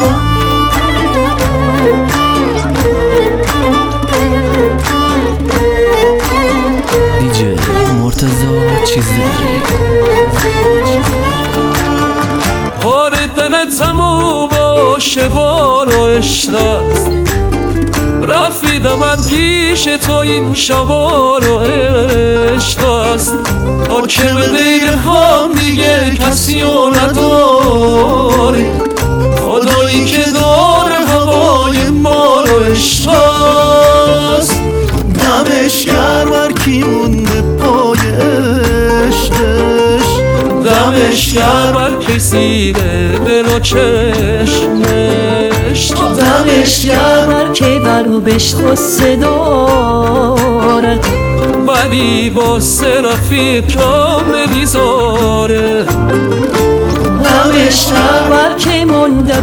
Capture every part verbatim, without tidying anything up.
دیجی مرتضی چیز داری کار دلت تموم باشه بارو عشق است رفیدم من پیش تو این شبارو عشق است تا که به غیر هم دیگه کسی رو نداری خدایی که داره هوای ما رو عشق است دمش گرم هر کی مونده پای عشقش دمش گرم هر کسی دل و چشمش دمش گرم هر کی برو بهش غصه دارد ولی با رفیق کام نمیذاره دمش گرم هر کی مونده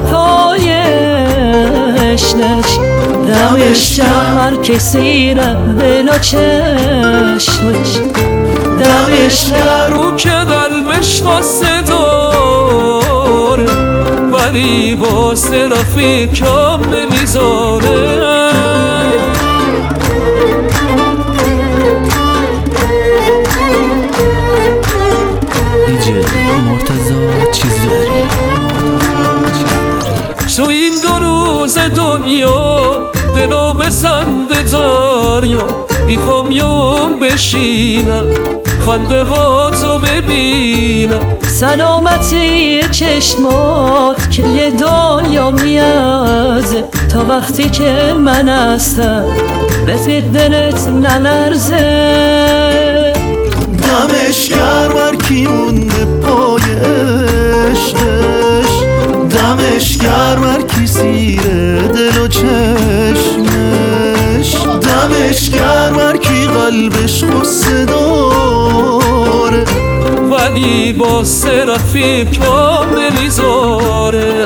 پایش نش دمش گرم هر کسی را دل و چشمش دمش گرم رو که قلبش خواسته داره ولی با رفیق کام نمیذاره دیجی مرتضی چیز داری تو این دو روز دنیا دلو بزنده دریا میخوام یوم بشینم خنده ها تو ببینم سلامتی چشمات که یه دنیا میازه تا وقتی که من هستم رفیق دلت نلرزه دمش گرم هر کی مونده پای عشقش دمش گرم هر کی زیر دل و چشمش دمش گرم هر کی قلبش غصه داره ولی با رفیق کام نمیذاره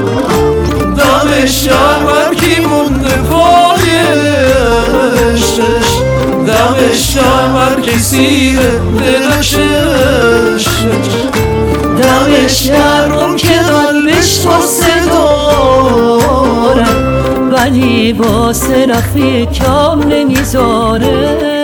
دمش گرم هر کی مونده پای عشقش دمش گرم هر کی زیر دل و چشمش دمش گرم اون که قلبش غصه داره ولی با رفیق کام نمیذاره